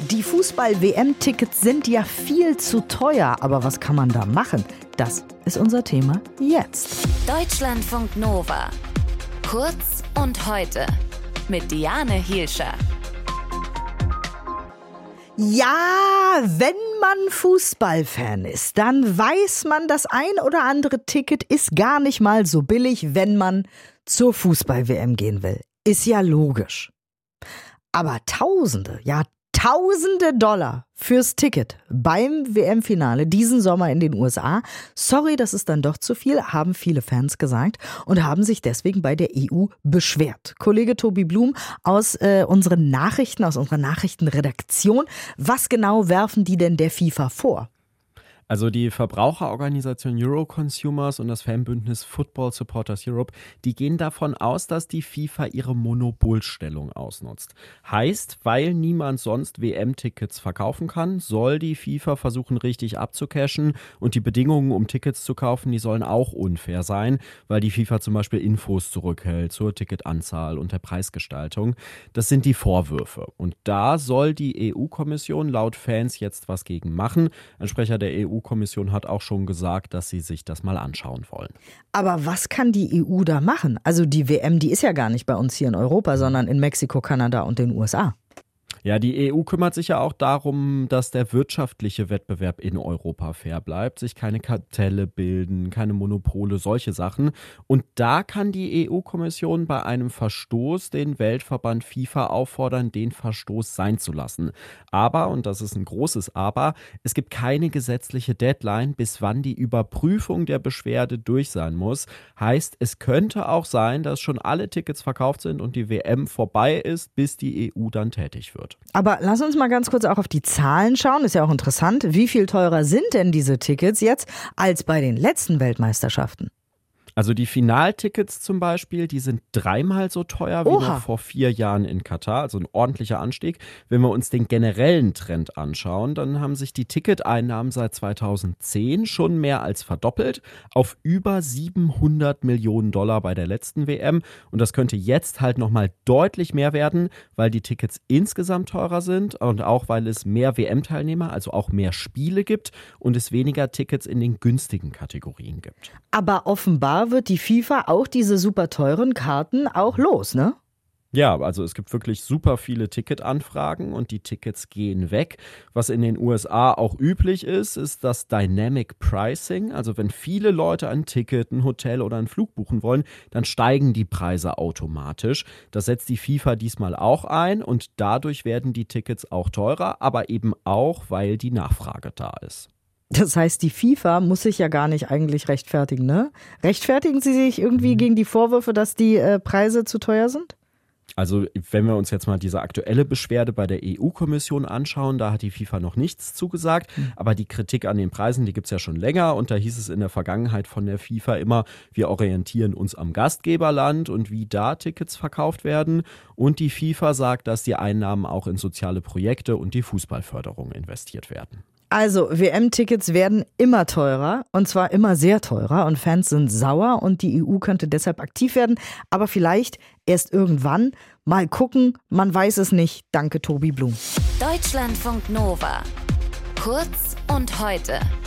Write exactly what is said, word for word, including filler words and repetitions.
Die Fußball-W M-Tickets sind ja viel zu teuer, aber was kann man da machen? Das ist unser Thema jetzt. Deutschlandfunk Nova. Kurz und heute mit Diane Hielscher. Ja, wenn man Fußballfan ist, dann weiß man, das ein oder andere Ticket ist gar nicht mal so billig, wenn man zur Fußball-W M gehen will. Ist ja logisch. Aber Tausende, ja Tausende Dollar fürs Ticket beim W M-Finale diesen Sommer in den U S A. Sorry, das ist dann doch zu viel, haben viele Fans gesagt und haben sich deswegen bei der E U beschwert. Kollege Tobi Blum aus äh, unseren Nachrichten, aus unserer Nachrichtenredaktion. Was genau werfen die denn der FIFA vor? Also die Verbraucherorganisation Euroconsumers und das Fanbündnis Football Supporters Europe, die gehen davon aus, dass die FIFA ihre Monopolstellung ausnutzt. Heißt, weil niemand sonst W M-Tickets verkaufen kann, soll die FIFA versuchen, richtig abzucashen. Und die Bedingungen, um Tickets zu kaufen, die sollen auch unfair sein, weil die FIFA zum Beispiel Infos zurückhält zur Ticketanzahl und der Preisgestaltung. Das sind die Vorwürfe. Und da soll die E U-Kommission laut Fans jetzt was gegen machen. Ein Sprecher der E U-Kommission hat auch schon gesagt, dass sie sich das mal anschauen wollen. Aber was kann die E U da machen? Also die W M, die ist ja gar nicht bei uns hier in Europa, sondern in Mexiko, Kanada und den U S A. Ja, die E U kümmert sich ja auch darum, dass der wirtschaftliche Wettbewerb in Europa fair bleibt, sich keine Kartelle bilden, keine Monopole, solche Sachen. Und da kann die E U-Kommission bei einem Verstoß den Weltverband FIFA auffordern, den Verstoß sein zu lassen. Aber, und das ist ein großes Aber, es gibt keine gesetzliche Deadline, bis wann die Überprüfung der Beschwerde durch sein muss. Heißt, es könnte auch sein, dass schon alle Tickets verkauft sind und die W M vorbei ist, bis die E U dann tätig wird. Aber lass uns mal ganz kurz auch auf die Zahlen schauen. Ist ja auch interessant. Wie viel teurer sind denn diese Tickets jetzt als bei den letzten Weltmeisterschaften? Also die Finaltickets zum Beispiel, die sind dreimal so teuer wie Oha. noch vor vier Jahren in Katar, also ein ordentlicher Anstieg. Wenn wir uns den generellen Trend anschauen, dann haben sich die Ticketeinnahmen seit zweitausendzehn schon mehr als verdoppelt auf über siebenhundert Millionen Dollar bei der letzten W M. Und das könnte jetzt halt nochmal deutlich mehr werden, weil die Tickets insgesamt teurer sind und auch weil es mehr W M-Teilnehmer, also auch mehr Spiele gibt und es weniger Tickets in den günstigen Kategorien gibt. Aber offenbar wird die FIFA auch diese super teuren Karten auch los, ne? Ja, also es gibt wirklich super viele Ticketanfragen und die Tickets gehen weg. Was in den U S A auch üblich ist, ist das Dynamic Pricing. Also wenn viele Leute ein Ticket, ein Hotel oder einen Flug buchen wollen, dann steigen die Preise automatisch. Das setzt die FIFA diesmal auch ein und dadurch werden die Tickets auch teurer, aber eben auch, weil die Nachfrage da ist. Das heißt, die FIFA muss sich ja gar nicht eigentlich rechtfertigen, ne? Rechtfertigen sie sich irgendwie gegen die Vorwürfe, dass die äh, Preise zu teuer sind? Also wenn wir uns jetzt mal diese aktuelle Beschwerde bei der E U-Kommission anschauen, da hat die FIFA noch nichts zugesagt, aber die Kritik an den Preisen, die gibt es ja schon länger und da hieß es in der Vergangenheit von der FIFA immer, wir orientieren uns am Gastgeberland und wie da Tickets verkauft werden und die FIFA sagt, dass die Einnahmen auch in soziale Projekte und die Fußballförderung investiert werden. Also W M-Tickets werden immer teurer und zwar immer sehr teurer und Fans sind sauer und die E U könnte deshalb aktiv werden, aber vielleicht erst irgendwann. Mal gucken, man weiß es nicht. Danke Tobi Blum. Deutschlandfunk Nova. Kurz und heute.